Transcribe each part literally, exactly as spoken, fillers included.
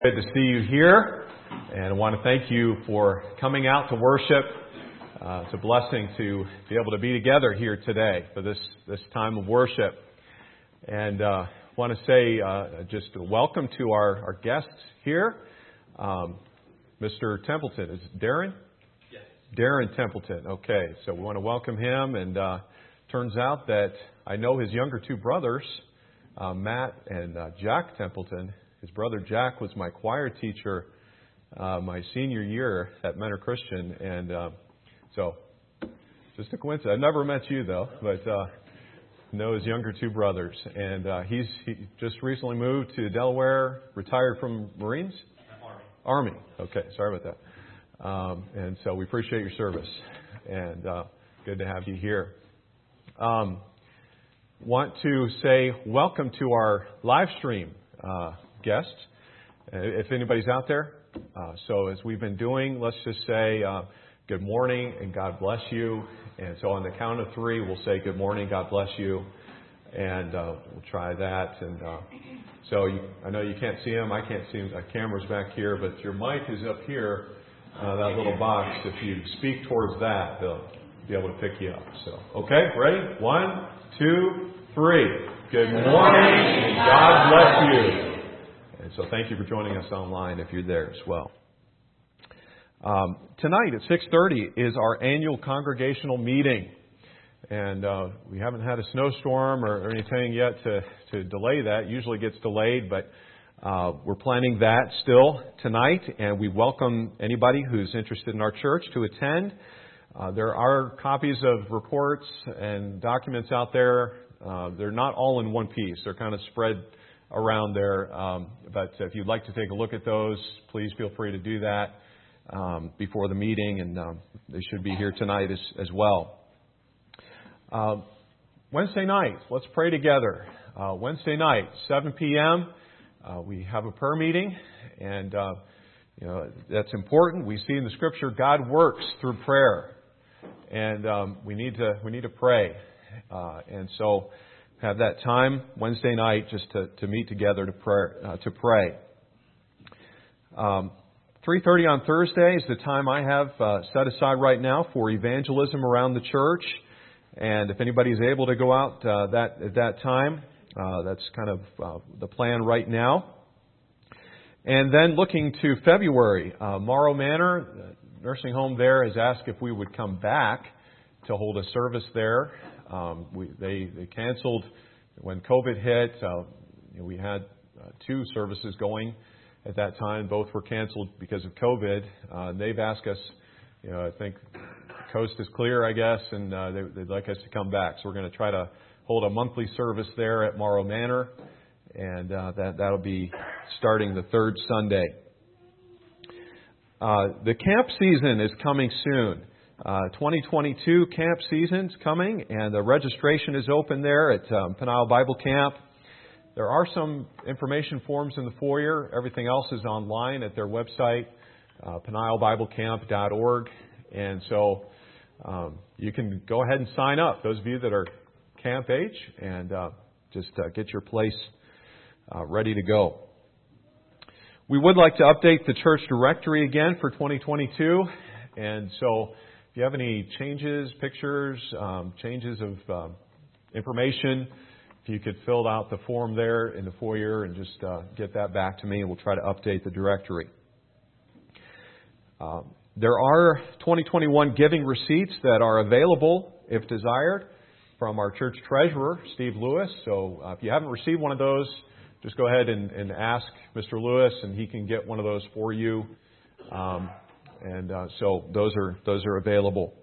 Good to see you here, and I want to thank you for coming out to worship. Uh, it's a blessing to be able to be together here today for this, this time of worship. And uh, I want to say uh, just welcome to our, our guests here. Um, Mister Templeton, is it Darren? Yes. Darren Templeton, okay. So we want to welcome him, and uh, turns out that I know his younger two brothers, uh, Matt and uh, Jack Templeton. His brother Jack was my choir teacher uh, my senior year at Mentor Christian, and uh, so just a coincidence. I've never met you though, but uh, know his younger two brothers, and uh, he's he just recently moved to Delaware, retired from Marines. Army. Army. Okay, sorry about that. Um, and so we appreciate your service, and uh, good to have you here. Um, want to say welcome to our live stream. Uh, guests, if anybody's out there. Uh, so as we've been doing, let's just say uh, good morning and God bless you. And so on the count of three, we'll say good morning, God bless you. And uh, we'll try that. And uh, so you, I know you can't see them. I can't see them. The camera's back here, but your mic is up here, uh, that little box. If you speak towards that, they'll be able to pick you up. So, okay, ready? One, two, three. Good morning and God bless you. And so thank you for joining us online if you're there as well. Um, tonight at six thirty is our annual congregational meeting. And uh, we haven't had a snowstorm or, or anything yet to, to delay that. Usually gets delayed, but uh, we're planning that still tonight. And we welcome anybody who's interested in our church to attend. Uh, there are copies of reports and documents out there. Uh, they're not all in one piece. They're kind of spread around there. Um, but if you'd like to take a look at those, please feel free to do that um, before the meeting, and um, they should be here tonight as, as well. Uh, Wednesday night, let's pray together. Uh, Wednesday night, seven p.m., uh, we have a prayer meeting, and uh, you know that's important. We see in the Scripture God works through prayer, and um, we need to we need to pray, uh, and so. Have that time Wednesday night just to, to meet together to pray. Uh, to pray. Um, three thirty on Thursday is the time I have uh, set aside right now for evangelism around the church. And if anybody's able to go out uh, that at that time, uh, that's kind of uh, the plan right now. And then looking to February, uh, Morrow Manor, the nursing home there, has asked if we would come back to hold a service there. Um, we, they, they canceled when COVID hit. Uh, you know, we had uh, two services going at that time. Both were canceled because of COVID. Uh, they've asked us, you know, I think the coast is clear, I guess, and uh, they, they'd like us to come back. So we're going to try to hold a monthly service there at Morrow Manor, and uh, that, that'll be starting the third Sunday. Uh, the camp season is coming soon. Uh, twenty twenty-two camp season's coming, and the registration is open there at um, Peniel Bible Camp. There are some information forms in the foyer. Everything else is online at their website, uh, peniel bible camp dot org. And so um, you can go ahead and sign up, those of you that are camp age, and uh, just uh, get your place uh, ready to go. We would like to update the church directory again for twenty twenty-two, and so if you have any changes, pictures, um, changes of um, information, if you could fill out the form there in the foyer and just uh, get that back to me, and we'll try to update the directory. Um, there are twenty twenty-one giving receipts that are available, if desired, from our church treasurer, Steve Lewis. So uh, if you haven't received one of those, just go ahead and, and ask Mister Lewis, and he can get one of those for you. Um, And uh, so those are those are available.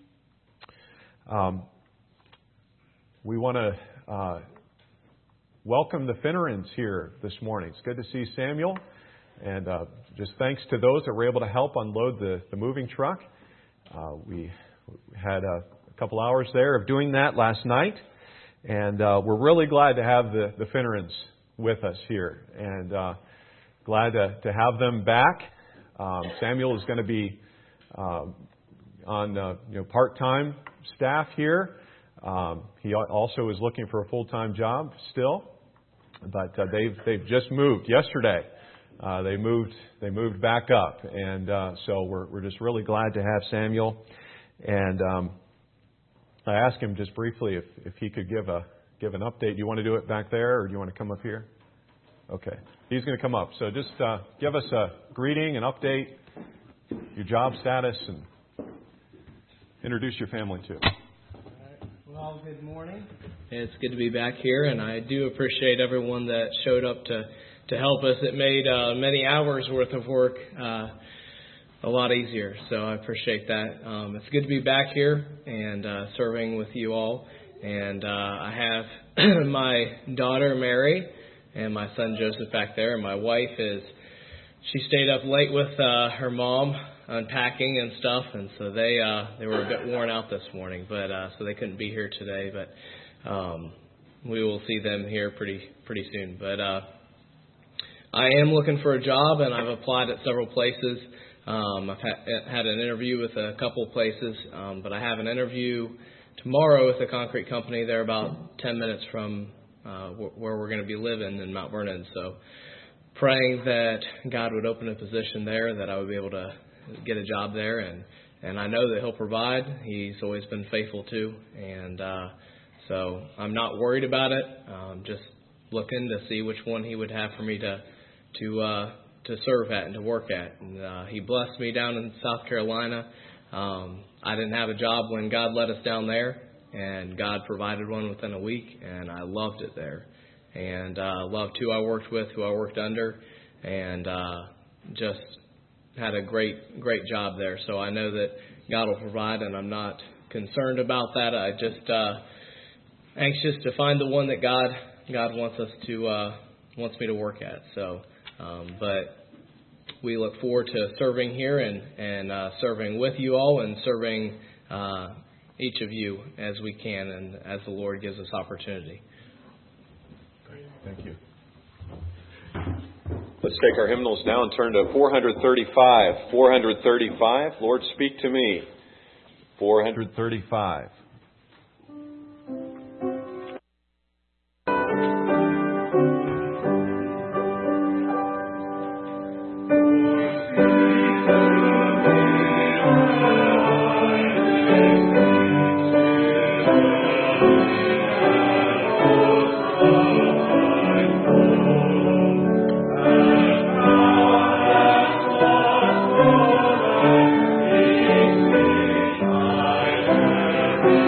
Um, we want to uh, welcome the Finnerans here this morning. It's good to see Samuel, and uh, just thanks to those that were able to help unload the, the moving truck. Uh, we had a, a couple hours there of doing that last night, and uh, we're really glad to have the, the Finnerans with us here, and uh, glad to, to have them back. Um, Samuel is going to be uh, on uh, you know part-time staff here. Um, he also is looking for a full-time job still, but uh, they've they've just moved yesterday. uh, they moved they moved back up, and uh, so we're we're just really glad to have Samuel. And um, I asked him just briefly if, if he could give a give an update. Do you want to do it back there, or do you want to come up here? Okay, he's going to come up. So just uh, give us a greeting, an update, your job status, and introduce your family too. Well, good morning. It's good to be back here, and I do appreciate everyone that showed up to, to help us. It made uh, many hours worth of work uh, a lot easier, so I appreciate that. Um, it's good to be back here and uh, serving with you all. And uh, I have my daughter, Mary, and my son, Joseph, back there. And my wife is, she stayed up late with uh, her mom, unpacking and stuff, and so they uh, they were a bit worn out this morning, but uh, so they couldn't be here today. But um, we will see them here pretty pretty soon. But uh, I am looking for a job, and I've applied at several places. Um, I've ha- had an interview with a couple places, um, but I have an interview tomorrow with a concrete company. They're about ten minutes from uh, wh- where we're going to be living in Mount Vernon. So praying that God would open a position there, that I would be able to get a job there, and, and I know that He'll provide. He's always been faithful too, and uh, so I'm not worried about it. Um, just looking to see which one He would have for me to to uh, to serve at and to work at. And uh, He blessed me down in South Carolina. Um, I didn't have a job when God led us down there, and God provided one within a week, and I loved it there, and uh, loved who I worked with, who I worked under, and uh, just had a great, great job there. So I know that God will provide, and I'm not concerned about that. I just uh, anxious to find the one that God God wants us to uh, wants me to work at. So, um, but we look forward to serving here and and uh, serving with you all, and serving uh, each of you as we can, and as the Lord gives us opportunity. Great. Thank you. Let's take our hymnals now and turn to four thirty-five. four thirty-five, Lord, speak to me. four thirty-five. Thank you.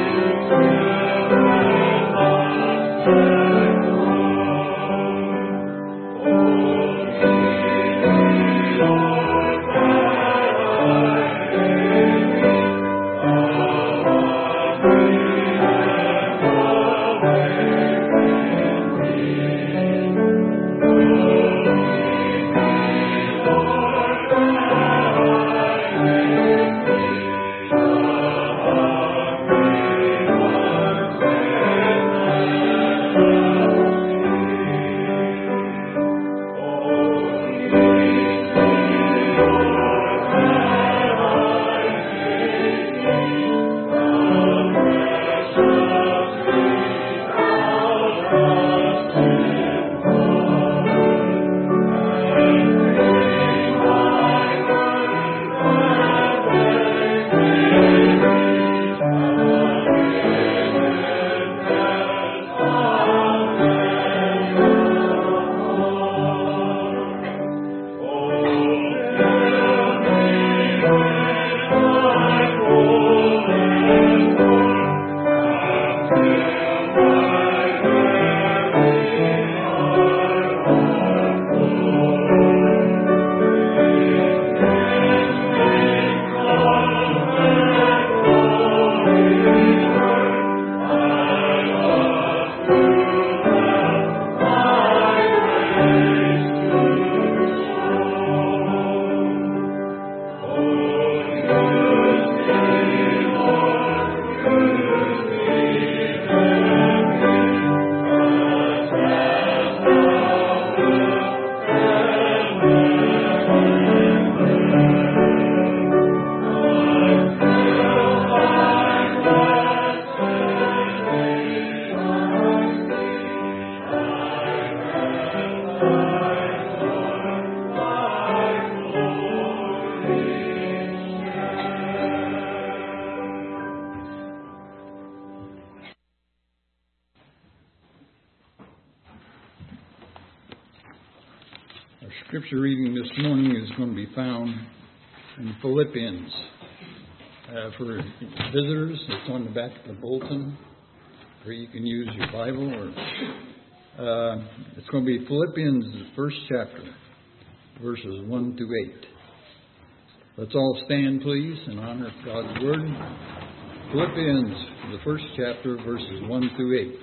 scripture reading this morning is going to be found in Philippians. Uh, for visitors, it's on the back of the bulletin, or you can use your Bible. Or uh, it's going to be Philippians, the first chapter, verses one through eight. Let's all stand, please, in honor of God's Word. Philippians, the first chapter, verses one through eight.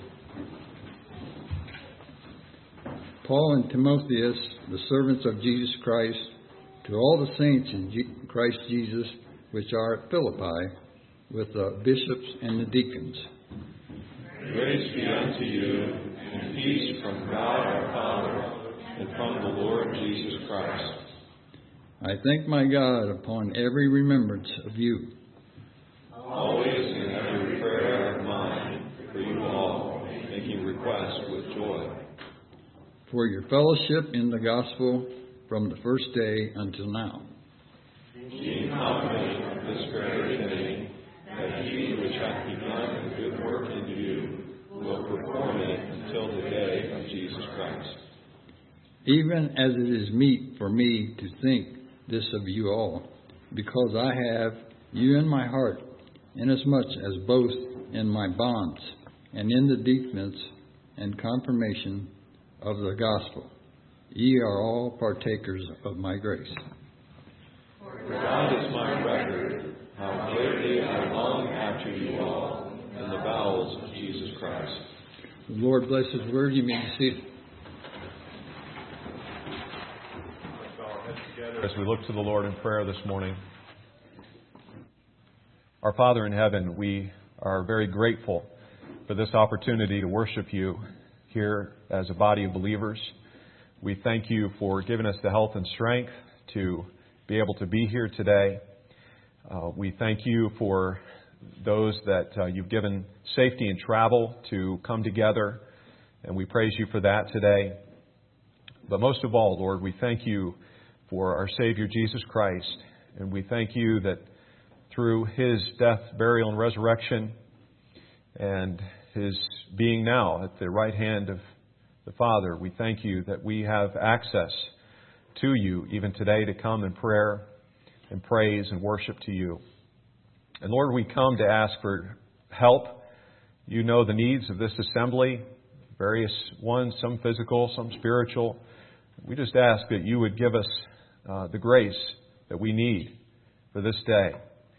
Paul and Timotheus, the servants of Jesus Christ, to all the saints in G- Christ Jesus, which are at Philippi, with the bishops and the deacons. Grace be unto you, and peace from God our Father, and from the Lord Jesus Christ. I thank my God upon every remembrance of you, always in every prayer of mine, for you all, making request with joy, for your fellowship in the gospel from the first day until now. Being confident of this very thing, that he which hath begun a good work in you will perform it until the day of Jesus Christ. Even as it is meet for me to think this of you all, because I have you in my heart, inasmuch as both in my bonds and in the deepness and confirmation of the gospel, ye are all partakers of my grace. For God is my record, how greatly I long after you all in the bowels of Jesus Christ. The Lord bless His word. You may be seated. As we look to the Lord in prayer this morning, our Father in heaven, we are very grateful for this opportunity to worship you here as a body of believers. We thank you for giving us the health and strength to be able to be here today. Uh, we thank you for those that uh, you've given safety in travel to come together, and we praise you for that today. But most of all, Lord, we thank you for our Savior Jesus Christ, and we thank you that through His death, burial, and resurrection, and His being now at the right hand of the Father, we thank you that we have access to you even today to come in prayer and praise and worship to you. And Lord, we come to ask for help. You know the needs of this assembly, various ones, some physical, some spiritual. We just ask that you would give us uh, the grace that we need for this day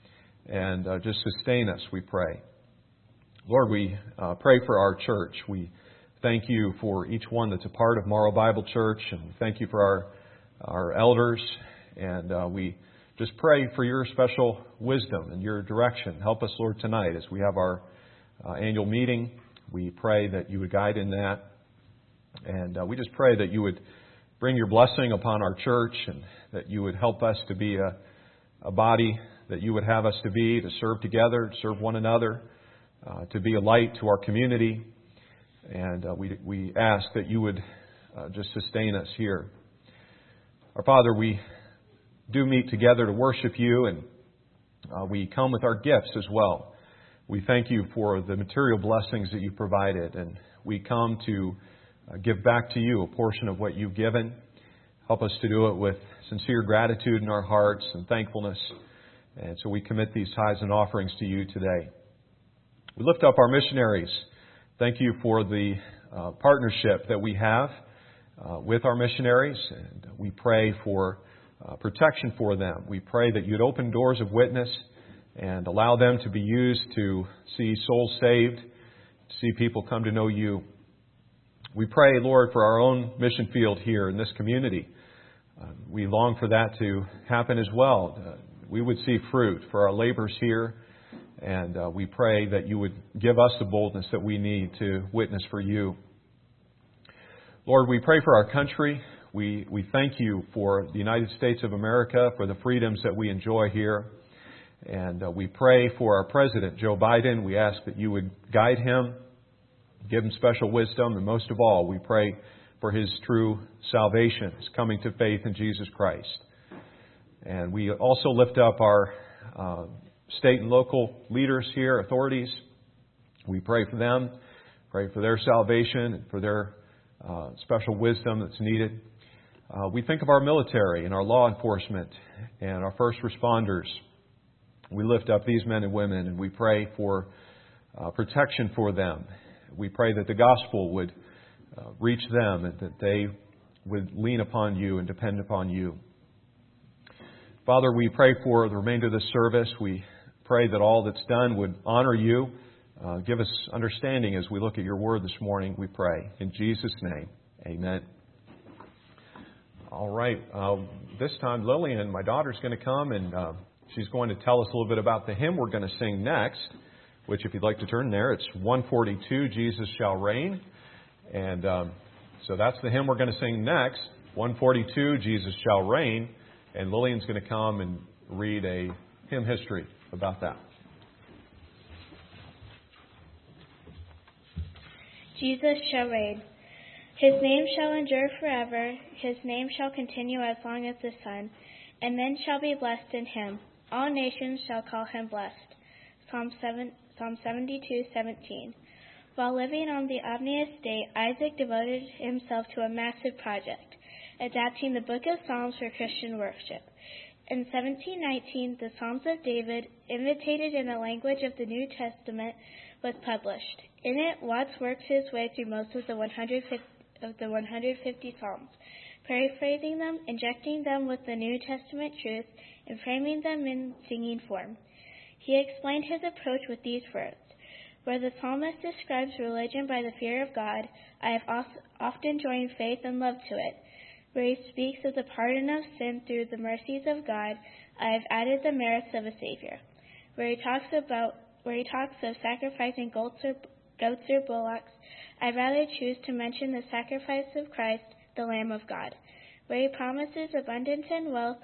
and uh, just sustain us, we pray. Lord, we uh, pray for our church. We thank you for each one that's a part of Morrow Bible Church, and we thank you for our our elders, and uh, we just pray for your special wisdom and your direction. Help us, Lord, tonight as we have our uh, annual meeting. We pray that you would guide in that, and uh, we just pray that you would bring your blessing upon our church, and that you would help us to be a, a body that you would have us to be, to serve together, to serve one another, uh, to be a light to our community. And uh, we we ask that you would uh, just sustain us here. Our Father, we do meet together to worship you, and uh, we come with our gifts as well. We thank you for the material blessings that you provided, and we come to uh, give back to you a portion of what you've given. Help us to do it with sincere gratitude in our hearts and thankfulness. And so we commit these tithes and offerings to you today. We lift up our missionaries. Thank you for the uh, partnership that we have uh, with our missionaries, and we pray for uh, protection for them. We pray that you'd open doors of witness and allow them to be used to see souls saved, to see people come to know you. We pray, Lord, for our own mission field here in this community. Uh, we long for that to happen as well. Uh, we would see fruit for our labors here. And uh, we pray that you would give us the boldness that we need to witness for you. Lord, we pray for our country. We, we thank you for the United States of America, for the freedoms that we enjoy here. And uh, we pray for our President, Joe Biden. We ask that you would guide him, give him special wisdom, and most of all, we pray for his true salvation, his coming to faith in Jesus Christ. And we also lift up our uh, state and local leaders here, authorities. We pray for them, pray for their salvation and for their uh, special wisdom that's needed. Uh, we think of our military and our law enforcement and our first responders. We lift up these men and women and we pray for uh, protection for them. We pray that the gospel would uh, reach them and that they would lean upon you and depend upon you. Father, we pray for the remainder of this service. We pray that all that's done would honor you. Uh, give us understanding as we look at your word this morning, we pray. In Jesus' name, amen. All right. Uh, this time, Lillian, my daughter's going to come and uh, she's going to tell us a little bit about the hymn we're going to sing next, which, if you'd like to turn there, it's one forty-two, Jesus Shall Reign. And um, so that's the hymn we're going to sing next, one forty-two, Jesus Shall Reign. And Lillian's going to come and read a hymn history about that. Jesus shall reign. His name shall endure forever. His name shall continue as long as the sun. And men shall be blessed in him. All nations shall call him blessed. Psalm seven, Psalm seventy-two, seventeen. While living on the Omni estate, Isaac devoted himself to a massive project, adapting the book of Psalms for Christian worship. In seventeen nineteen, the Psalms of David, imitated in the language of the New Testament, was published. In it, Watts works his way through most of the one hundred fifty, of the one hundred fifty Psalms, paraphrasing them, injecting them with the New Testament truth, and framing them in singing form. He explained his approach with these words: where the psalmist describes religion by the fear of God, I have often joined faith and love to it. Where he speaks of the pardon of sin through the mercies of God, I have added the merits of a Savior. Where he talks about where he talks of sacrificing goats or, goats or bullocks, I rather choose to mention the sacrifice of Christ, the Lamb of God. Where he promises abundance and wealth,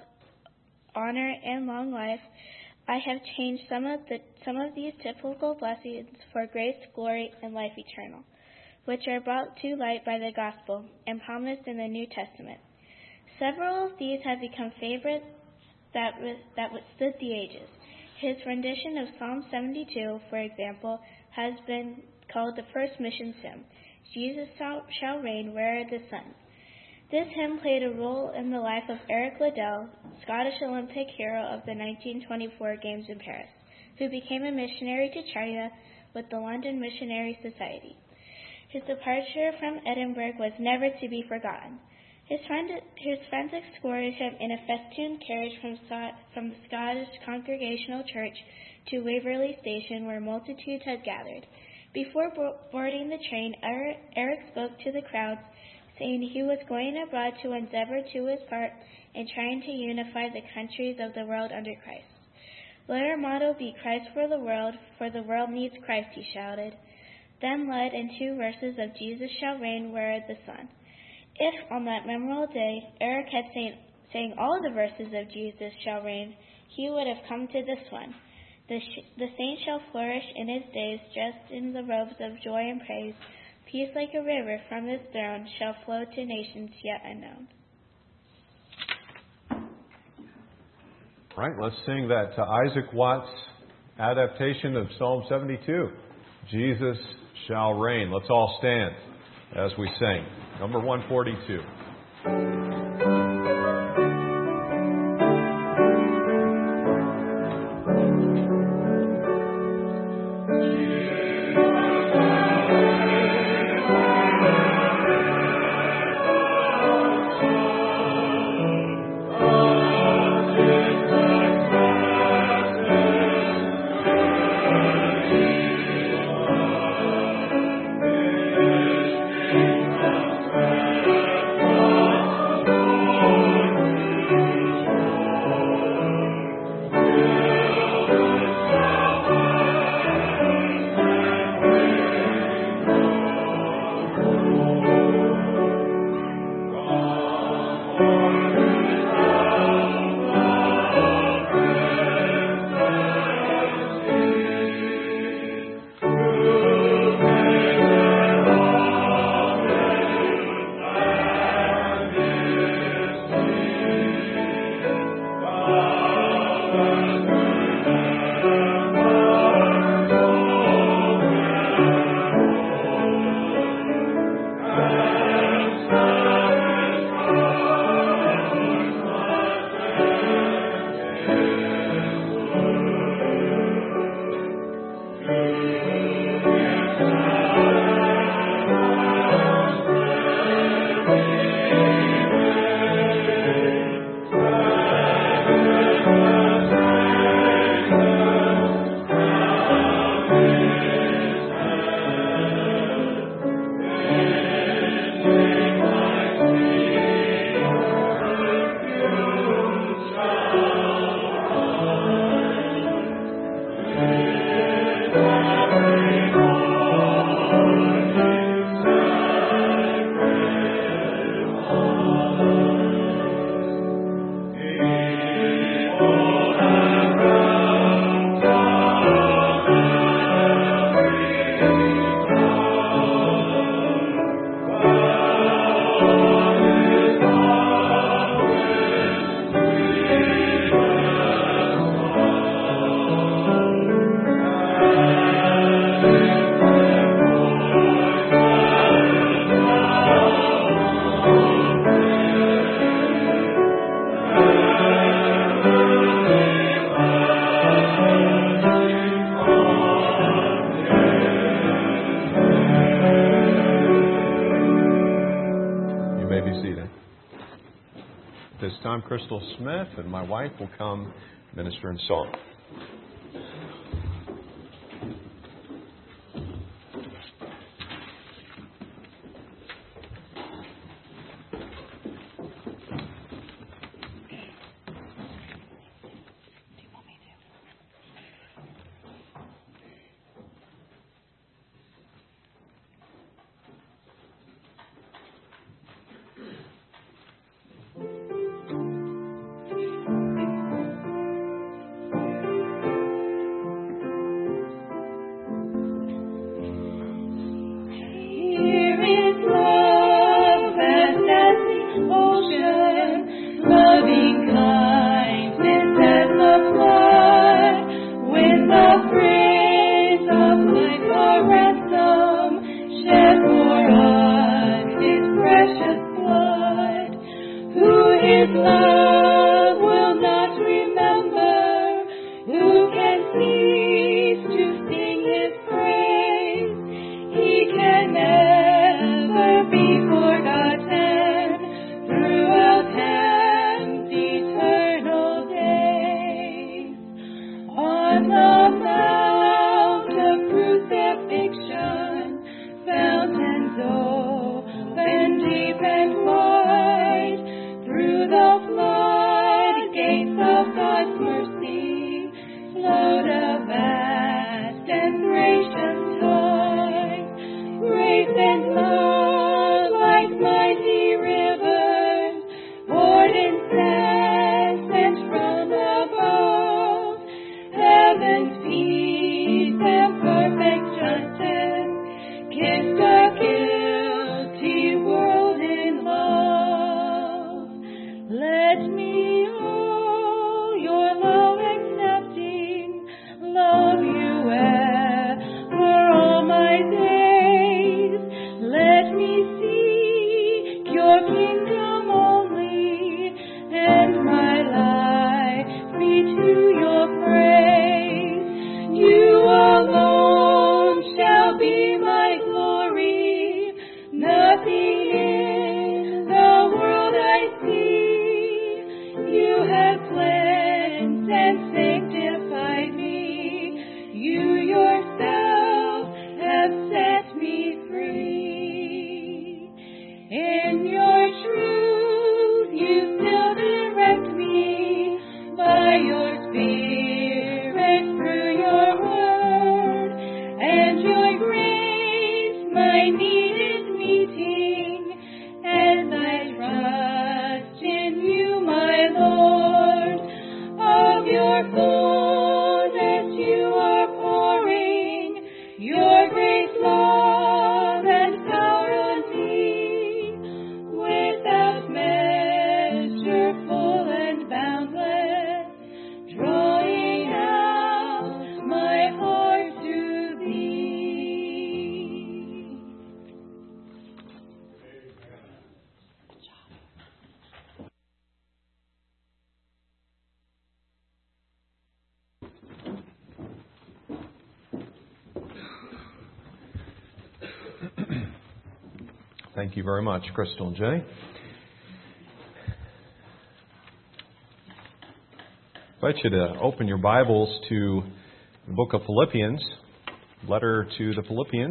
honor and long life, I have changed some of the some of these typical blessings for grace, glory, and life eternal, which are brought to light by the gospel and promised in the New Testament. Several of these have become favorites that that withstood the ages. His rendition of Psalm seventy-two, for example, has been called the first mission hymn, Jesus Shall Reign, Where Are the Sun? This hymn played a role in the life of Eric Liddell, Scottish Olympic hero of the nineteen twenty-four Games in Paris, who became a missionary to China with the London Missionary Society. His departure from Edinburgh was never to be forgotten. His, friend, his friends escorted him in a festooned carriage from, from the Scottish Congregational Church to Waverley Station, where multitudes had gathered. Before boarding the train, Eric spoke to the crowds, saying he was going abroad to endeavor to his part in trying to unify the countries of the world under Christ. Let our motto be Christ for the world, for the world needs Christ, he shouted. Then led in two verses of Jesus Shall Reign, Where Are the Sun? If, on that memorable day, Eric had sang, sang all the verses of Jesus Shall Reign, he would have come to this one. The, sh- the saint shall flourish in his days, dressed in the robes of joy and praise. Peace like a river from his throne shall flow to nations yet unknown. All right, let's sing that uh, Isaac Watts adaptation of Psalm seventy-two. Jesus Shall Reign. Let's all stand as we sing. Number one forty-two. I'm Crystal Smith, and my wife will come minister in song. Thank you very much, Crystal and Jay. I invite you to open your Bibles to the book of Philippians, letter to the Philippians.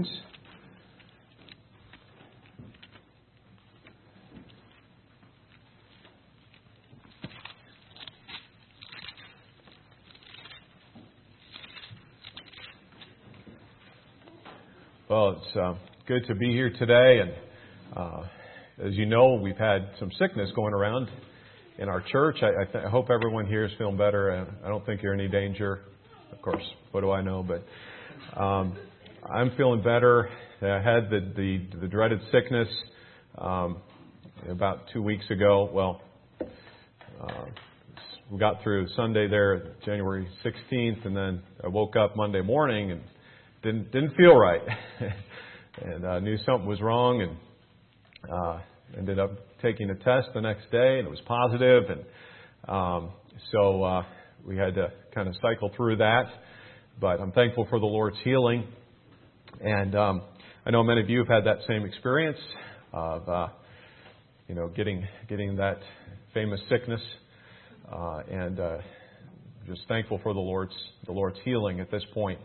Well, it's uh, good to be here today, and uh, as you know, we've had some sickness going around in our church. I, I, th- I hope everyone here is feeling better. I, I don't think you're in any danger. Of course, what do I know? But um, I'm feeling better. I had the the, the dreaded sickness um, about two weeks ago. Well, uh, we got through Sunday there, January sixteenth, and then I woke up Monday morning and didn't didn't feel right, and uh, knew something was wrong, and uh, ended up taking a test the next day, and it was positive, and um, so uh, we had to kind of cycle through that. But I'm thankful for the Lord's healing, and um, I know many of you have had that same experience of uh, you know getting getting that famous sickness, uh, and uh, just thankful for the Lord's the Lord's healing at this point.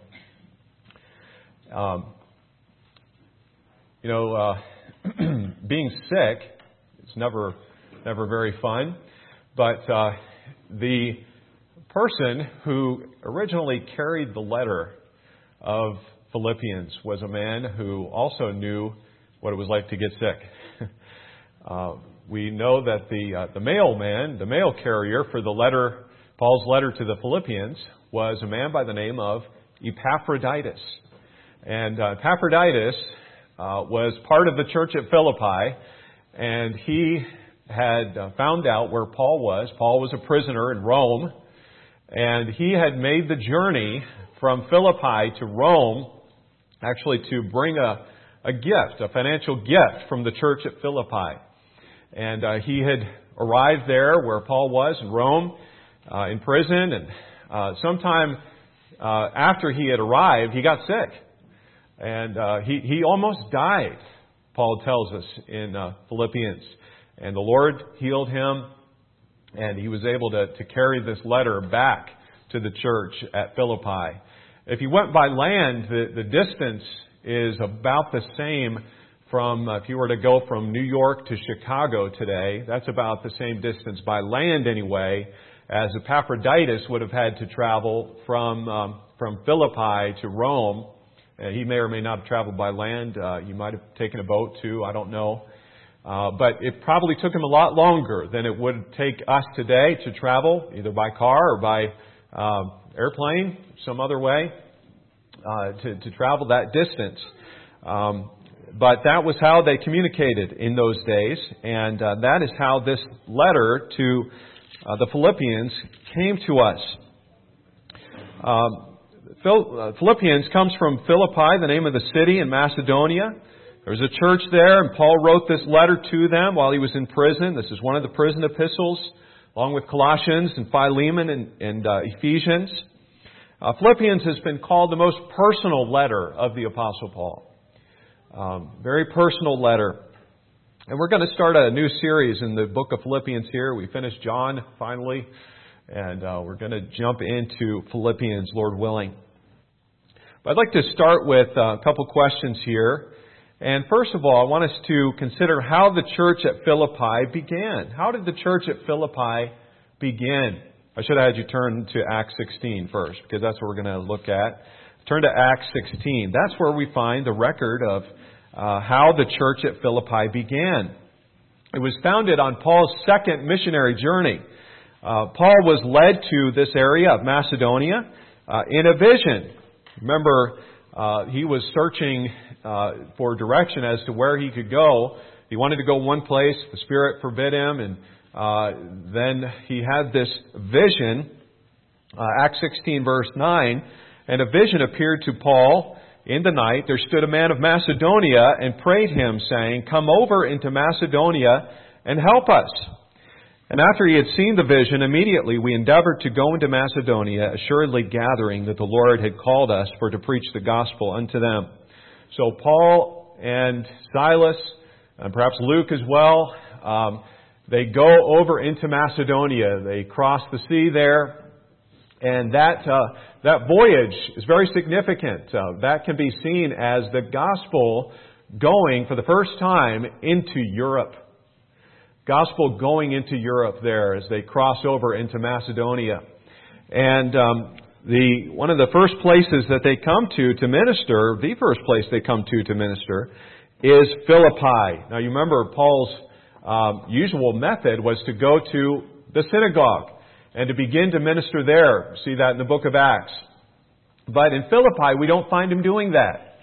Um, you know, uh, being sick is never never very fun, but uh, the person who originally carried the letter of Philippians was a man who also knew what it was like to get sick. uh, we know that the uh, the mailman, the mail carrier for the letter, Paul's letter to the Philippians, was a man by the name of Epaphroditus. And uh, Epaphroditus uh, was part of the church at Philippi, and he had uh, found out where Paul was. Paul was a prisoner in Rome, and he had made the journey from Philippi to Rome, actually to bring a, a gift, a financial gift from the church at Philippi. And uh, he had arrived there where Paul was in Rome, uh, in prison, and uh, sometime uh, after he had arrived, he got sick. And uh, he, he almost died, Paul tells us in uh, Philippians. And the Lord healed him, and he was able to, to carry this letter back to the church at Philippi. If you went by land, the, the distance is about the same from, uh, if you were to go from New York to Chicago today, that's about the same distance by land anyway, as Epaphroditus would have had to travel from um, from Philippi to Rome. Uh, he may or may not have traveled by land. Uh, he might have taken a boat too, I don't know. Uh, but it probably took him a lot longer than it would take us today to travel, either by car or by uh, airplane, some other way, uh, to, to travel that distance. Um, but that was how they communicated in those days, and uh, that is how this letter to uh, the Philippians came to us. Um, Philippians comes from Philippi, the name of the city in Macedonia. There was a church there, and Paul wrote this letter to them while he was in prison. This is one of the prison epistles, along with Colossians and Philemon and, and uh, Ephesians. Uh, Philippians has been called the most personal letter of the Apostle Paul. Um, very personal letter. And we're going to start a new series in the book of Philippians here. We finished John finally, and uh, we're going to jump into Philippians, Lord willing. But I'd like to start with a couple questions here. And first of all, I want us to consider how the church at Philippi began. How did the church at Philippi begin? I should have had you turn to Acts sixteen first, because that's what we're going to look at. Turn to Acts sixteen. That's where we find the record of uh, how the church at Philippi began. It was founded on Paul's second missionary journey. Uh, Paul was led to this area of Macedonia uh, in a vision. Remember, uh, he was searching uh, for direction as to where he could go. He wanted to go one place. The Spirit forbid him. And uh, then he had this vision, uh, Acts sixteen, verse nine. And a vision appeared to Paul in the night. There stood a man of Macedonia and prayed him, saying, "Come over into Macedonia and help us." And after he had seen the vision, immediately we endeavored to go into Macedonia, assuredly gathering that the Lord had called us for to preach the gospel unto them. So Paul and Silas, and perhaps Luke as well, um, they go over into Macedonia. They cross the sea there. And that uh, that voyage is very significant. Uh, that can be seen as the gospel going for the first time into Europe. Gospel going into Europe there as they cross over into Macedonia. And um, the one of the first places that they come to to minister, the first place they come to to minister, is Philippi. Now you remember Paul's um, usual method was to go to the synagogue and to begin to minister there. See that in the book of Acts. But in Philippi, we don't find him doing that.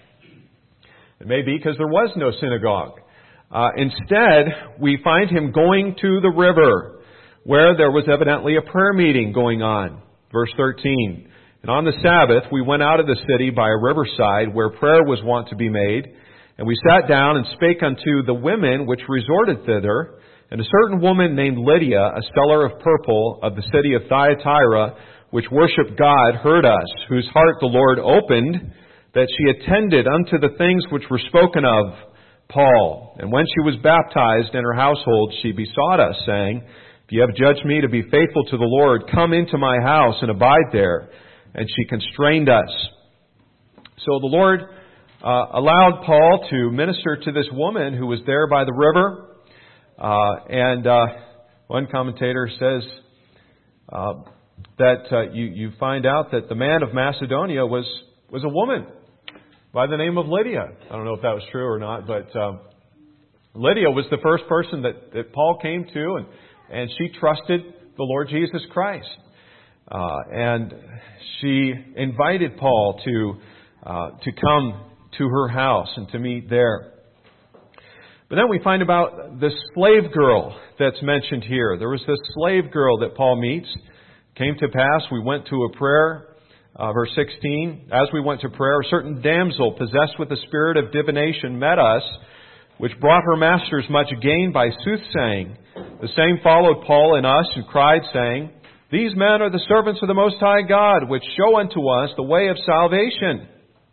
It may be because there was no synagogue. Uh, instead, we find him going to the river, where there was evidently a prayer meeting going on. Verse thirteen. And on the Sabbath, we went out of the city by a riverside, where prayer was wont to be made. And we sat down and spake unto the women which resorted thither. And a certain woman named Lydia, a seller of purple of the city of Thyatira, which worshipped God, heard us, whose heart the Lord opened, that she attended unto the things which were spoken of Paul. And when she was baptized in her household, she besought us, saying, If you have judged me to be faithful to the Lord, come into my house and abide there. And she constrained us. So the Lord uh, allowed Paul to minister to this woman who was there by the river. Uh, and uh, one commentator says uh, that uh, you, you find out that the man of Macedonia was, was a woman by the name of Lydia. I don't know if that was true or not, but um, Lydia was the first person that, that Paul came to, and, and she trusted the Lord Jesus Christ. Uh, and she invited Paul to uh, to come to her house and to meet there. But then we find about this slave girl that's mentioned here. There was this slave girl that Paul meets. Came to pass, we went to a prayer, uh, verse sixteen. As we went to prayer, a certain damsel possessed with the spirit of divination met us, which brought her masters much gain by soothsaying. The same followed Paul and us and cried, saying, These men are the servants of the Most High God, which show unto us the way of salvation.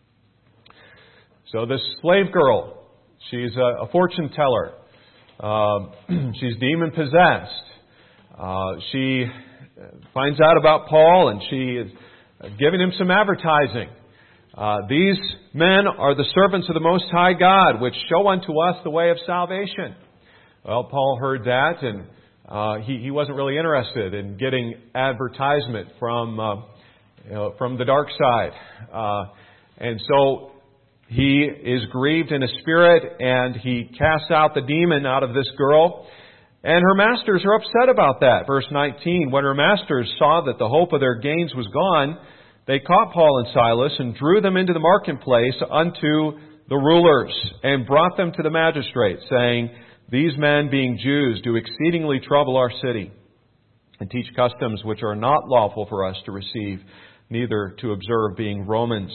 So this slave girl, she's a, a fortune teller. Uh, she's demon possessed. Uh, she finds out about Paul, and she is giving him some advertising. Uh, These men are the servants of the Most High God, which show unto us the way of salvation. Well, Paul heard that, and Uh, he, he wasn't really interested in getting advertisement from uh, you know, from the dark side. Uh, and so he is grieved in his spirit, and he casts out the demon out of this girl. And her masters are upset about that. Verse nineteen, when her masters saw that the hope of their gains was gone, they caught Paul and Silas and drew them into the marketplace unto the rulers and brought them to the magistrates, saying, These men, being Jews, do exceedingly trouble our city and teach customs which are not lawful for us to receive, neither to observe, being Romans.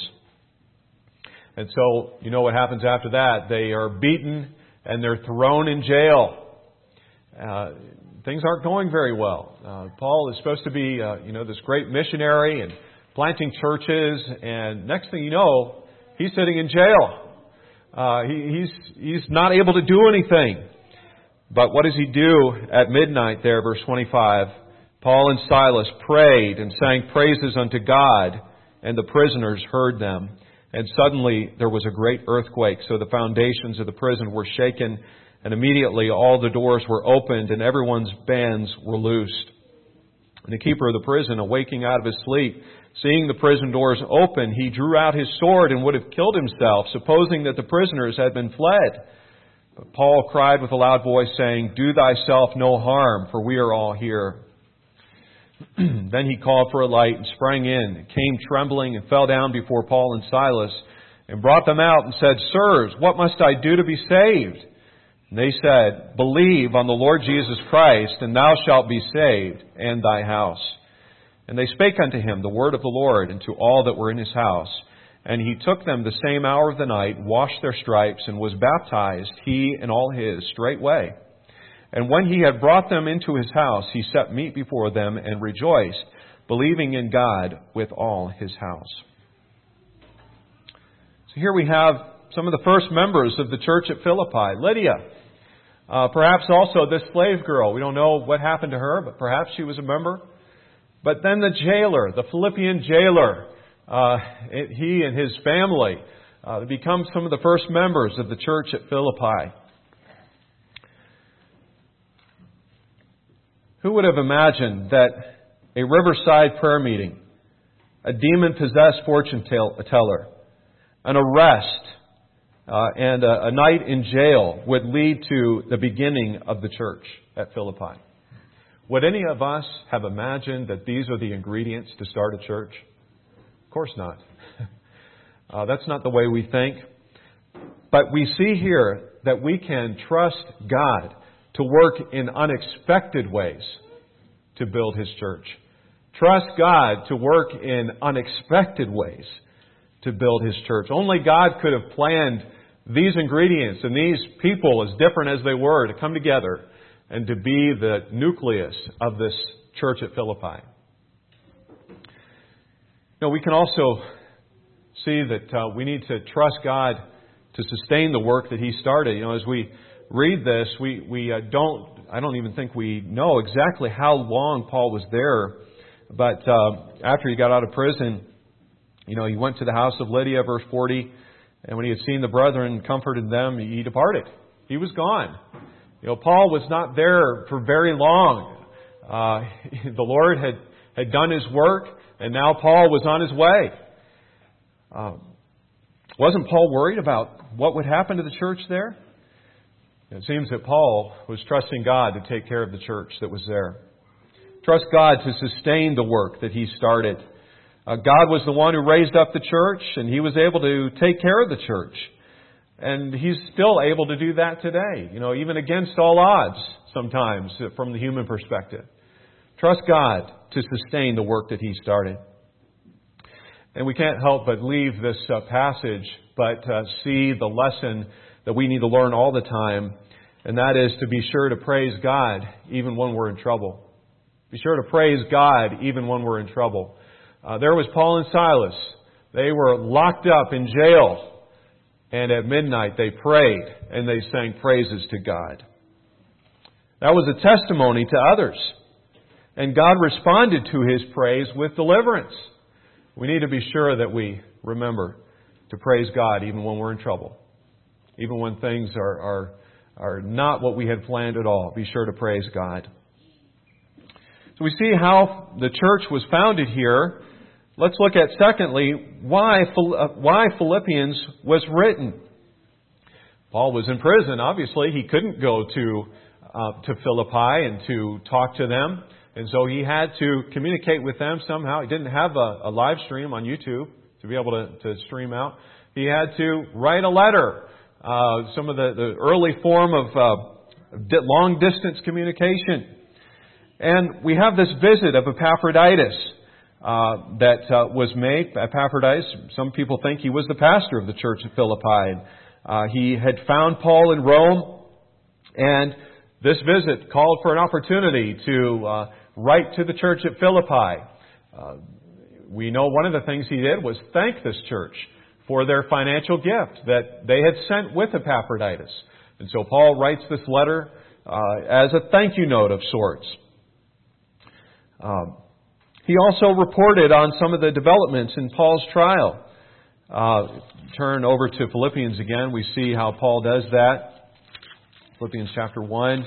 And so, you know what happens after that. They are beaten and they're thrown in jail. Uh, things aren't going very well. Uh, Paul is supposed to be, uh, you know, this great missionary and planting churches, and next thing you know, he's sitting in jail. Uh, he, he's he's not able to do anything. But what does he do at midnight there, verse twenty-five? Paul and Silas prayed and sang praises unto God, and the prisoners heard them. And suddenly there was a great earthquake, so the foundations of the prison were shaken, and immediately all the doors were opened, and everyone's bands were loosed. And the keeper of the prison, awaking out of his sleep, seeing the prison doors open, he drew out his sword and would have killed himself, supposing that the prisoners had been fled. But Paul cried with a loud voice, saying, Do thyself no harm, for we are all here. Then he called for a light and sprang in, came trembling and fell down before Paul and Silas, and brought them out and said, Sirs, what must I do to be saved? And they said, Believe on the Lord Jesus Christ, and thou shalt be saved, and thy house. And they spake unto him the word of the Lord, and to all that were in his house. And he took them the same hour of the night, washed their stripes, and was baptized, he and all his, straightway. And when he had brought them into his house, he set meat before them, and rejoiced, believing in God with all his house. So here we have some of the first members of the church at Philippi. Lydia, uh, perhaps also this slave girl. We don't know what happened to her, but perhaps she was a member. But then the jailer, the Philippian jailer, uh, he and his family uh, become some of the first members of the church at Philippi. Who would have imagined that a riverside prayer meeting, a demon-possessed fortune teller, an arrest, uh, and a, a night in jail would lead to the beginning of the church at Philippi? Would any of us have imagined that these are the ingredients to start a church? Of course not. uh, that's not the way we think. But we see here that we can trust God to work in unexpected ways to build His church. Trust God to work in unexpected ways to build His church. Only God could have planned these ingredients and these people, as different as they were, to come together and to be the nucleus of this church at Philippi. Now, we can also see that uh, we need to trust God to sustain the work that He started. You know, as we read this, we, we uh, don't, I don't even think we know exactly how long Paul was there. But uh, after he got out of prison, you know, he went to the house of Lydia, verse forty, and when he had seen the brethren, comforted them, he departed. He was gone. You know, Paul was not there for very long. Uh, the Lord had, had done His work, and now Paul was on his way. Uh, wasn't Paul worried about what would happen to the church there? It seems that Paul was trusting God to take care of the church that was there. Trust God to sustain the work that He started. Uh, God was the one who raised up the church, and He was able to take care of the church. And He's still able to do that today, you know, even against all odds sometimes from the human perspective. Trust God to sustain the work that He started. And we can't help but leave this uh, passage, but uh, see the lesson that we need to learn all the time, and that is to be sure to praise God even when we're in trouble. Be sure to praise God even when we're in trouble. Uh, there was Paul and Silas. They were locked up in jail, and at midnight they prayed and they sang praises to God. That was a testimony to others, and God responded to His praise with deliverance. We need to be sure that we remember to praise God even when we're in trouble. Even when things are, are, are not what we had planned at all. Be sure to praise God. So we see how the church was founded here. Let's look at, secondly, why, why Philippians was written. Paul was in prison, obviously. He couldn't go to, uh, to Philippi and to talk to them. And so he had to communicate with them somehow. He didn't have a, a live stream on YouTube to be able to, to stream out. He had to write a letter. Uh, some of the, the early form of uh, long-distance communication. And we have this visit of Epaphroditus uh, that uh, was made. Epaphroditus, some people think he was the pastor of the church at Philippi. Uh, he had found Paul in Rome, and this visit called for an opportunity to uh, write to the church at Philippi. Uh, we know one of the things he did was thank this church for their financial gift that they had sent with Epaphroditus. And so Paul writes this letter uh, as a thank you note of sorts. Um, he also reported on some of the developments in Paul's trial. Uh, turn over to Philippians again. We see how Paul does that. Philippians chapter one.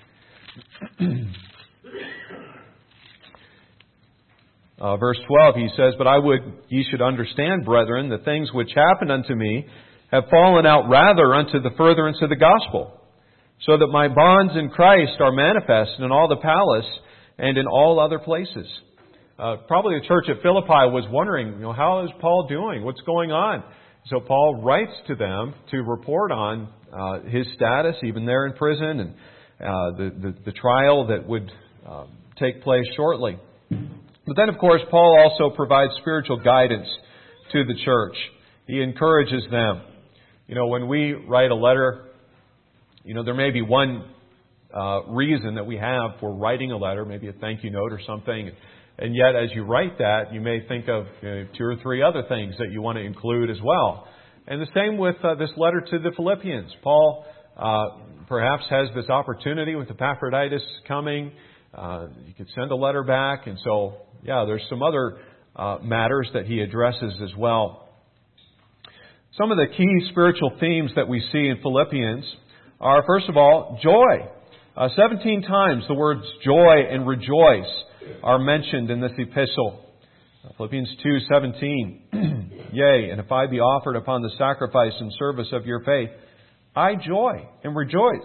Uh, verse twelve, he says, "But I would ye should understand, brethren, the things which happened unto me have fallen out rather unto the furtherance of the gospel, so that my bonds in Christ are manifest in all the palace and in all other places." Uh, probably the church at Philippi was wondering, you know, how is Paul doing? What's going on? So Paul writes to them to report on uh, his status, even there in prison, and uh, the, the, the trial that would uh, take place shortly. But then, of course, Paul also provides spiritual guidance to the church. He encourages them. You know, when we write a letter, you know, there may be one uh, reason that we have for writing a letter, maybe a thank you note or something. And yet, as you write that, you may think of you know, two or three other things that you want to include as well. And the same with uh, this letter to the Philippians. Paul uh, perhaps has this opportunity with Epaphroditus coming. Uh, you could send a letter back. And so, yeah, there's some other uh, matters that he addresses as well. Some of the key spiritual themes that we see in Philippians are, first of all, joy. Uh, seventeen times the words joy and rejoice are mentioned in this epistle. Philippians two seventeen, "Yea, and if I be offered upon the sacrifice and service of your faith, I joy and rejoice."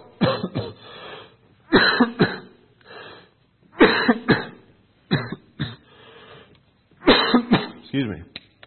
Excuse me.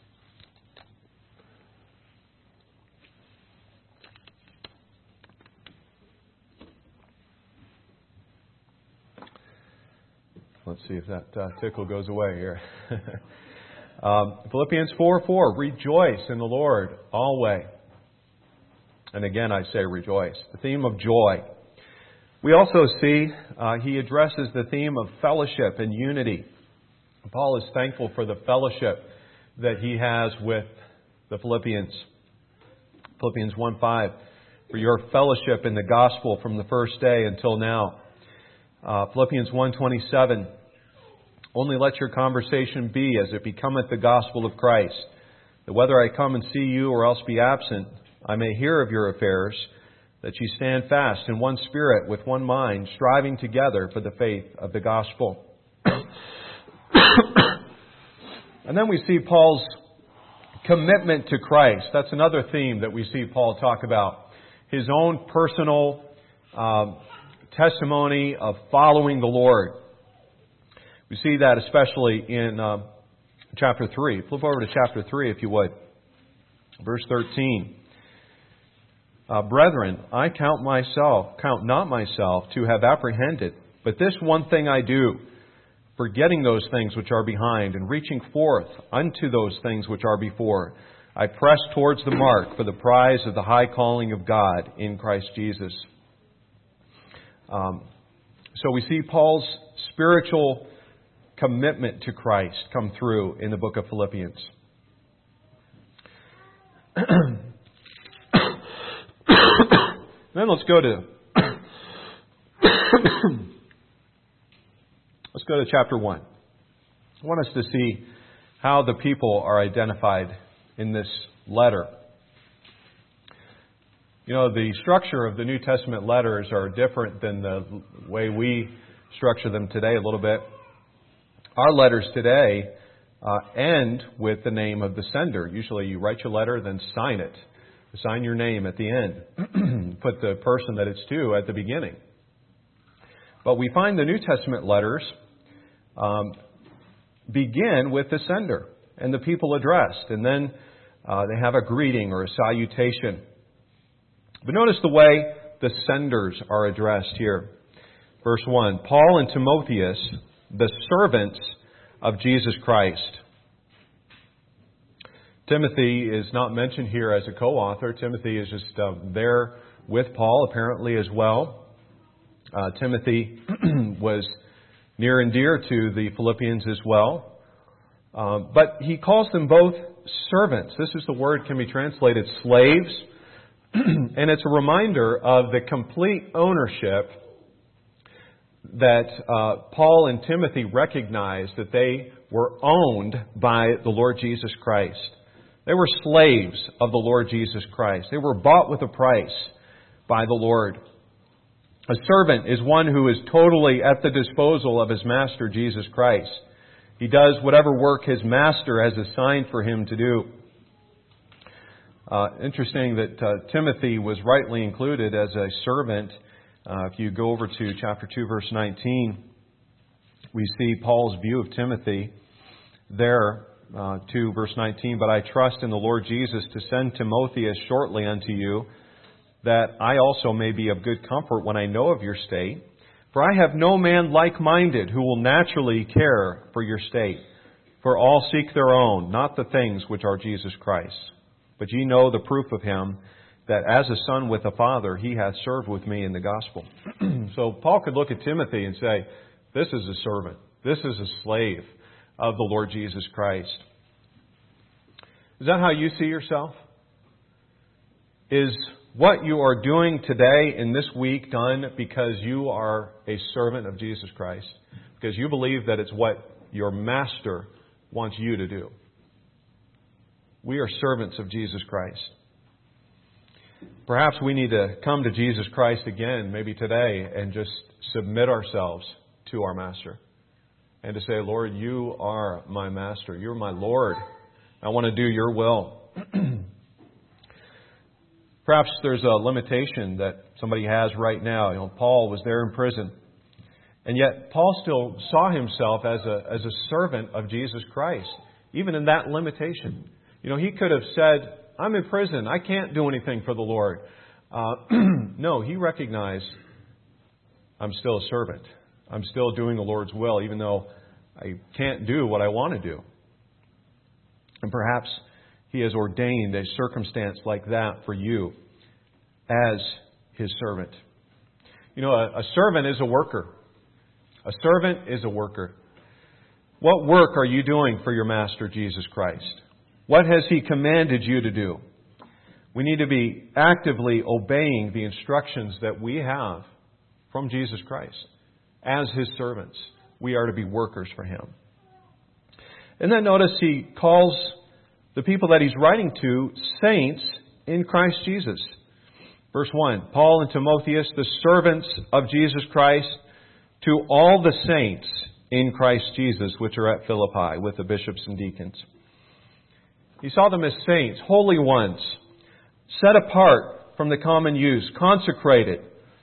Let's see if that uh, tickle goes away here. um, Philippians four four, "Rejoice in the Lord always." And again, I say rejoice. The theme of joy. We also see uh, he addresses the theme of fellowship and unity. Paul is thankful for the fellowship that he has with the Philippians. Philippians one five, for your fellowship in the gospel from the first day until now. Uh, Philippians one twenty-seven, only let your conversation be as it becometh the gospel of Christ, that whether I come and see you or else be absent, I may hear of your affairs, that ye stand fast in one spirit, with one mind, striving together for the faith of the gospel. And then we see Paul's commitment to Christ. That's another theme that we see Paul talk about. His own personal um, testimony of following the Lord. We see that especially in um, chapter three. Flip over to chapter three, if you would. Verse thirteen. Uh, Brethren, I count myself, count not myself to have apprehended, but this one thing I do, forgetting those things which are behind, and reaching forth unto those things which are before, I press towards the mark for the prize of the high calling of God in Christ Jesus. Um, so we see Paul's spiritual commitment to Christ come through in the book of Philippians. Then let's go to let's go to chapter one. I want us to see how the people are identified in this letter. You know, the structure of the New Testament letters are different than the way we structure them today a little bit. Our letters today uh, end with the name of the sender. Usually you write your letter, then sign it. Sign your name at the end. Put the person that it's to at the beginning. But we find the New Testament letters um, begin with the sender and the people addressed. And then uh, they have a greeting or a salutation. But notice the way the senders are addressed here. Verse one, Paul and Timotheus, the servants of Jesus Christ. Timothy is not mentioned here as a co-author. Timothy is just uh, there with Paul, apparently, as well. Uh, Timothy was near and dear to the Philippians as well. Uh, but he calls them both servants. This is the word can be translated slaves. And it's a reminder of the complete ownership that uh, Paul and Timothy recognized that they were owned by the Lord Jesus Christ. They were slaves of the Lord Jesus Christ. They were bought with a price by the Lord. A servant is one who is totally at the disposal of his master, Jesus Christ. He does whatever work his master has assigned for him to do. Uh, interesting that uh, Timothy was rightly included as a servant. Uh, if you go over to chapter two, verse nineteen, we see Paul's view of Timothy there. Uh, two, verse nineteen, But I trust in the Lord Jesus to send Timotheus shortly unto you, that I also may be of good comfort when I know of your state. For I have no man like-minded who will naturally care for your state. For all seek their own, not the things which are Jesus Christ. But ye know the proof of him, that as a son with a father, he hath served with me in the gospel. So Paul could look at Timothy and say, this is a servant. This is a slave of the Lord Jesus Christ. Is that how you see yourself? Is what you are doing today in this week done because you are a servant of Jesus Christ? Because you believe that it's what your master wants you to do? We are servants of Jesus Christ. Perhaps we need to come to Jesus Christ again, maybe today, and just submit ourselves to our master. And to say, Lord, you are my master. You're my Lord. I want to do your will. Perhaps there's a limitation that somebody has right now. You know, Paul was there in prison. And yet Paul still saw himself as a, as a servant of Jesus Christ, even in that limitation. You know, he could have said, I'm in prison. I can't do anything for the Lord. Uh, no, he recognized, I'm still a servant. I'm still doing the Lord's will, even though I can't do what I want to do. And perhaps He has ordained a circumstance like that for you as His servant. You know, a, a servant is a worker. A servant is a worker. What work are you doing for your Master, Jesus Christ? What has He commanded you to do? We need to be actively obeying the instructions that we have from Jesus Christ. As His servants, we are to be workers for Him. And then notice he calls the people that he's writing to saints in Christ Jesus. Verse one, Paul and Timotheus, the servants of Jesus Christ, to all the saints in Christ Jesus, which are at Philippi, with the bishops and deacons. He saw them as saints, holy ones, set apart from the common use, consecrated.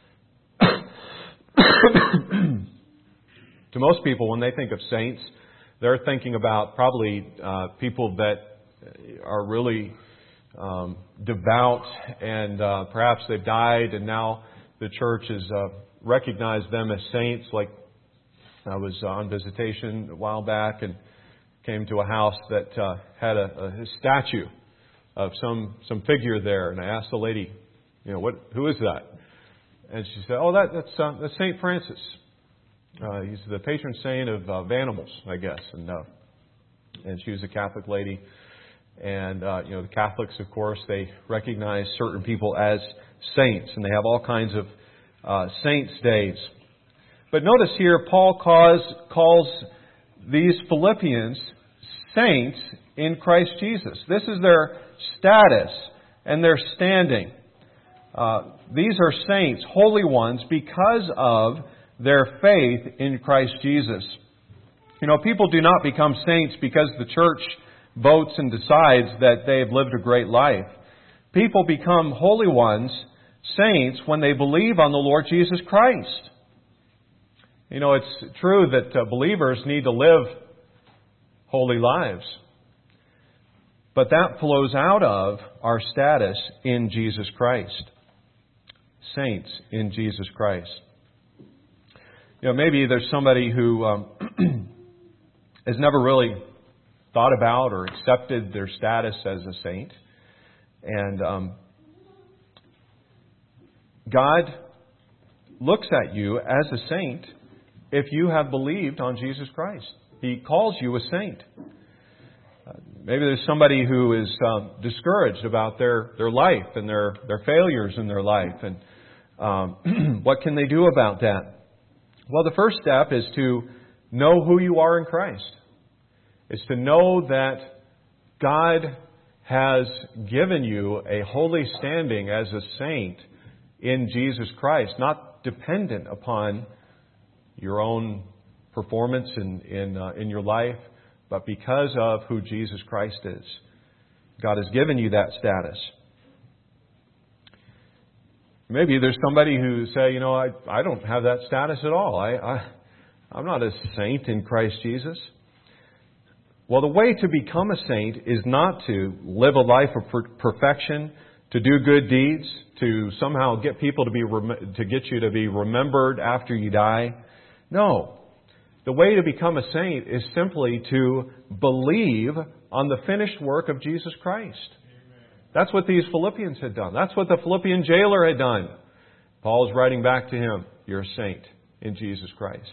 To most people, when they think of saints, they're thinking about probably uh, people that are really um, devout, and uh, perhaps they've died, and now the church has uh, recognized them as saints. Like I was on visitation a while back and came to a house that uh, had a, a statue of some some figure there, and I asked the lady, you know, what who is that? And she said, "Oh, that that's uh, that's Saint Francis. Uh, he's the patron saint of uh, animals, I guess." And uh, and she was a Catholic lady, and uh, you know, the Catholics, of course, they recognize certain people as saints, and they have all kinds of uh, saints' days. But notice here, Paul calls calls these Philippians saints in Christ Jesus. This is their status and their standing. Uh, these are saints, holy ones, because of their faith in Christ Jesus. You know, people do not become saints because the church votes and decides that they have lived a great life. People become holy ones, saints, when they believe on the Lord Jesus Christ. You know, it's true that uh, believers need to live holy lives. But that flows out of our status in Jesus Christ. Saints in Jesus Christ. You know, maybe there's somebody who um, has never really thought about or accepted their status as a saint. And um, God looks at you as a saint if you have believed on Jesus Christ. He calls you a saint. Uh, maybe there's somebody who is um, discouraged about their, their life and their, their failures in their life. And um, what can they do about that? Well, the first step is to know who you are in Christ. It's to know that God has given you a holy standing as a saint in Jesus Christ, not dependent upon your own performance in in, uh, in your life, but because of who Jesus Christ is. God has given you that status. Maybe there's somebody who say, you know, I, I don't have that status at all. I, I, I'm not a saint in Christ Jesus. Well, the way to become a saint is not to live a life of per- perfection, to do good deeds, to somehow get people to be rem- to get you to be remembered after you die. No. The way to become a saint is simply to believe on the finished work of Jesus Christ. That's what these Philippians had done. That's what the Philippian jailer had done. Paul is writing back to him, you're a saint in Jesus Christ.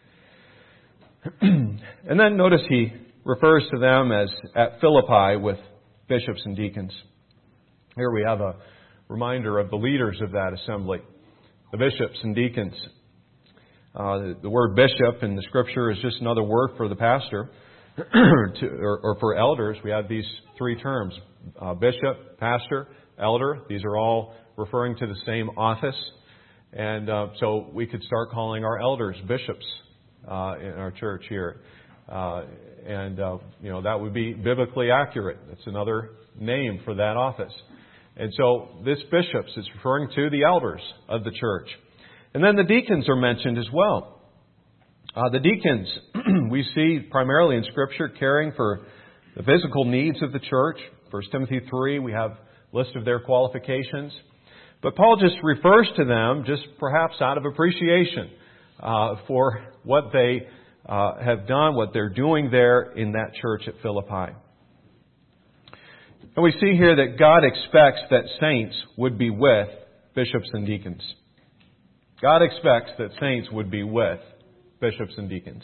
And then notice he refers to them as at Philippi with bishops and deacons. Here we have a reminder of the leaders of that assembly, the bishops and deacons. Uh, the, the word bishop in the Scripture is just another word for the pastor to, or, or for elders. We have these three terms. Uh, bishop, pastor, elder. These are all referring to the same office. And uh, so we could start calling our elders bishops uh, in our church here. Uh, and, uh, you know, that would be biblically accurate. That's another name for that office. And so this bishops is referring to the elders of the church. And then the deacons are mentioned as well. Uh, the deacons we see primarily in Scripture caring for the physical needs of the church. First Timothy three, we have a list of their qualifications. But Paul just refers to them just perhaps out of appreciation uh, for what they uh, have done, what they're doing there in that church at Philippi. And we see here that God expects that saints would be with bishops and deacons. God expects that saints would be with bishops and deacons.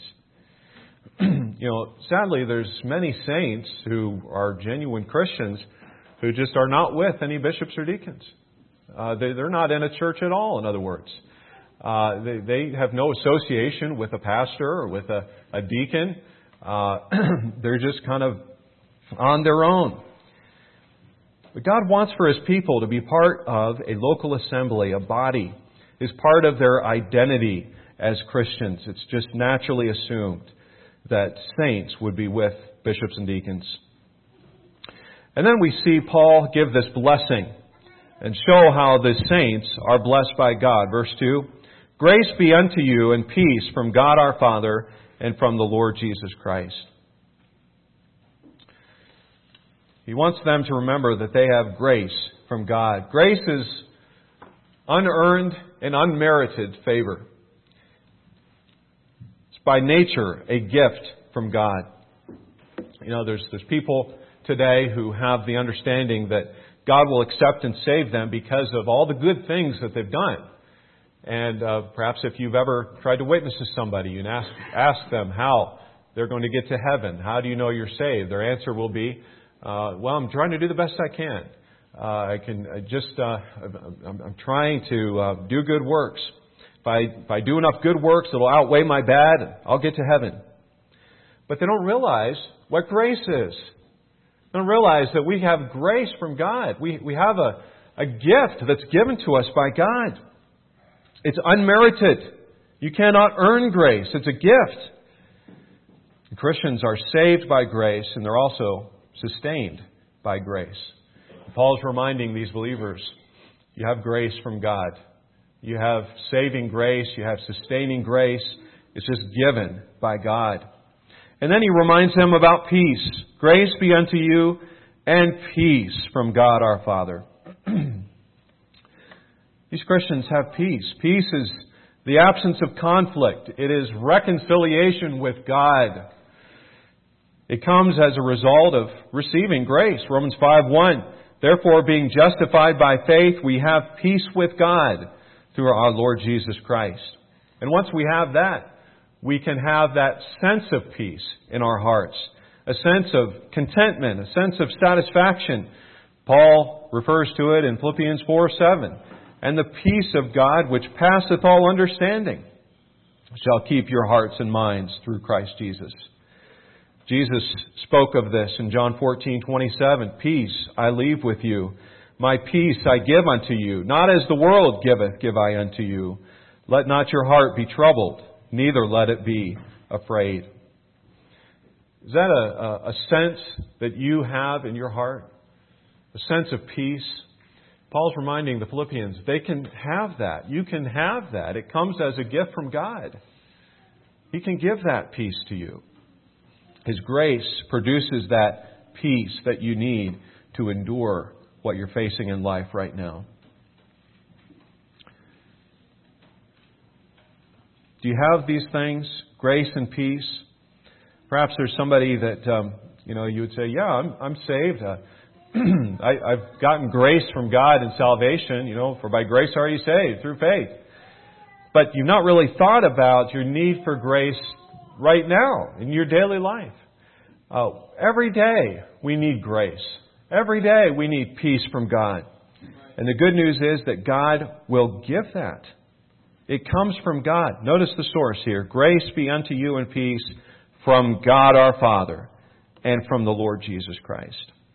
You know, sadly, there's many saints who are genuine Christians who just are not with any bishops or deacons. Uh, they, they're not in a church at all, in other words. Uh, they, they have no association with a pastor or with a, a deacon. Uh, they're just kind of on their own. But God wants for His people to be part of a local assembly, a body. It's part of their identity as Christians. It's just naturally assumed that saints would be with bishops and deacons. And then we see Paul give this blessing and show how the saints are blessed by God. Verse two, grace be unto you and peace from God our Father and from the Lord Jesus Christ. He wants them to remember that they have grace from God. Grace is unearned and unmerited favor. It's by nature a gift from God. You know, there's there's people today who have the understanding that God will accept and save them because of all the good things that they've done. And uh, perhaps if you've ever tried to witness to somebody and ask, ask them how they're going to get to heaven, how do you know you're saved? Their answer will be, uh, well, I'm trying to do the best I can. Uh, I can I just, uh, I'm, I'm trying to uh, do good works. If I, if I do enough good works, it'll outweigh my bad, and I'll get to heaven. But they don't realize what grace is. They don't realize that we have grace from God. We, we have a, a gift that's given to us by God. It's unmerited. You cannot earn grace. It's a gift. And Christians are saved by grace, and they're also sustained by grace. Paul's reminding these believers, you have grace from God. You have saving grace. You have sustaining grace. It's just given by God. And then he reminds them about peace. Grace be unto you and peace from God our Father. These Christians have peace. Peace is the absence of conflict. It is reconciliation with God. It comes as a result of receiving grace. Romans five one. Therefore, being justified by faith, we have peace with God through our Lord Jesus Christ. And once we have that, we can have that sense of peace in our hearts, a sense of contentment, a sense of satisfaction. Paul refers to it in Philippians four seven. And the peace of God, which passeth all understanding, shall keep your hearts and minds through Christ Jesus. Jesus spoke of this in John fourteen twenty-seven. Peace I leave with you. My peace I give unto you. Not as the world giveth, give I unto you. Let not your heart be troubled, neither let it be afraid. Is that a, a, a sense that you have in your heart? A sense of peace? Paul's reminding the Philippians, they can have that. You can have that. It comes as a gift from God. He can give that peace to you. His grace produces that peace that you need to endure what you're facing in life right now. Do you have these things, grace and peace? Perhaps there's somebody that, um, you know, you would say, yeah, I'm, I'm saved. Uh, I, I've gotten grace from God in salvation, you know, for by grace are you saved, through faith. But you've not really thought about your need for grace right now in your daily life. Uh, every day we need grace. Every day we need peace from God. And the good news is that God will give that. It comes from God. Notice the source here. Grace be unto you and peace from God our Father and from the Lord Jesus Christ.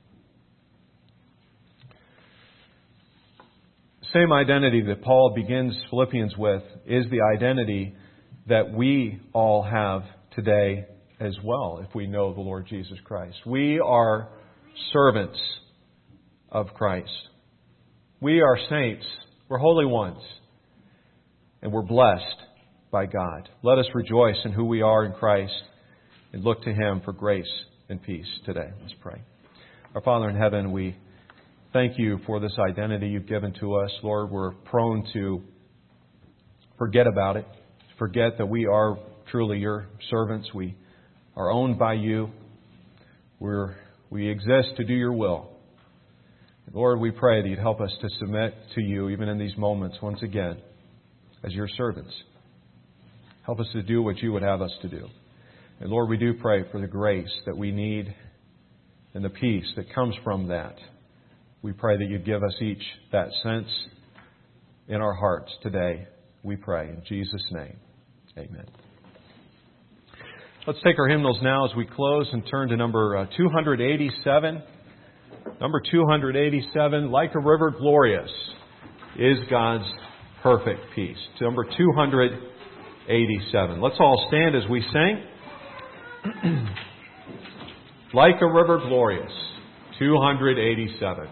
Same identity that Paul begins Philippians with is the identity that we all have today as well, if we know the Lord Jesus Christ. We are servants of Christ. We are saints. We're holy ones. And we're blessed by God. Let us rejoice in who we are in Christ and look to Him for grace and peace today. Let's pray. Our Father in heaven, we thank You for this identity You've given to us. Lord, we're prone to forget about it, forget that we are truly Your servants. We are owned by You. We're, we exist to do Your will. Lord, we pray that You'd help us to submit to You even in these moments once again as Your servants. Help us to do what You would have us to do. And Lord, we do pray for the grace that we need and the peace that comes from that. We pray that you give us each that sense in our hearts today. We pray in Jesus' name. Amen. Let's take our hymnals now as we close and turn to number uh, two eighty-seven. Number two eighty-seven, Like a River Glorious is God's Perfect Peace. Number two eighty-seven. Let's all stand as we sing. Like a River Glorious, two eighty-seven.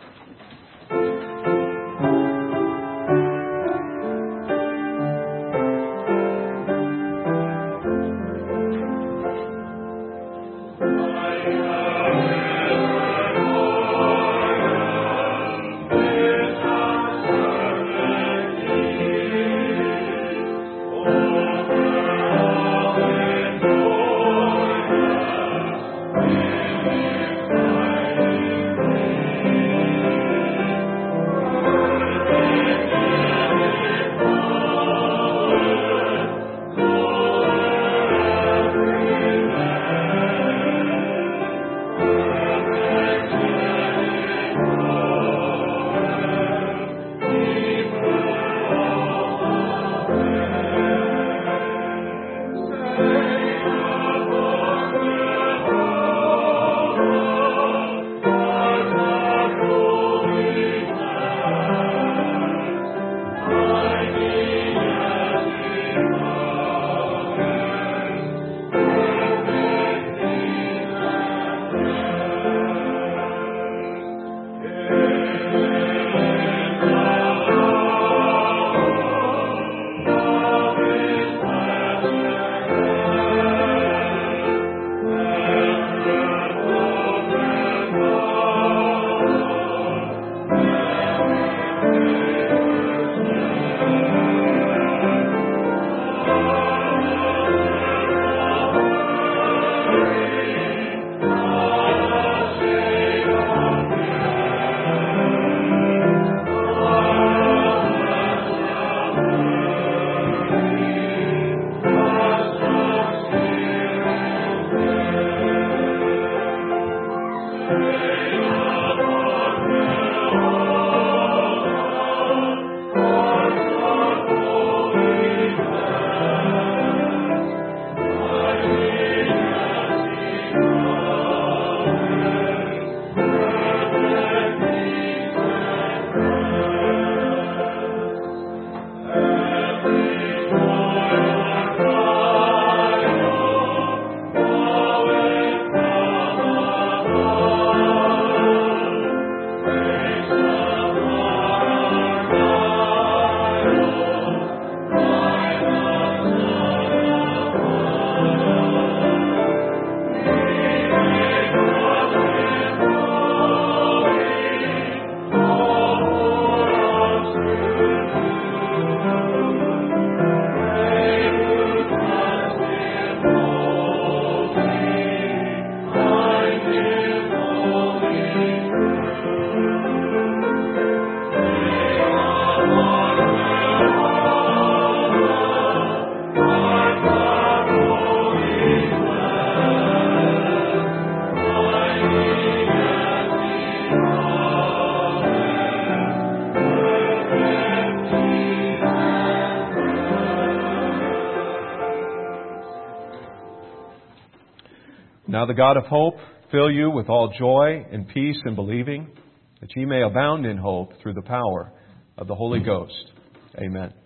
Now the God of hope fill you with all joy and peace in believing, that ye may abound in hope through the power of the Holy Ghost. Amen.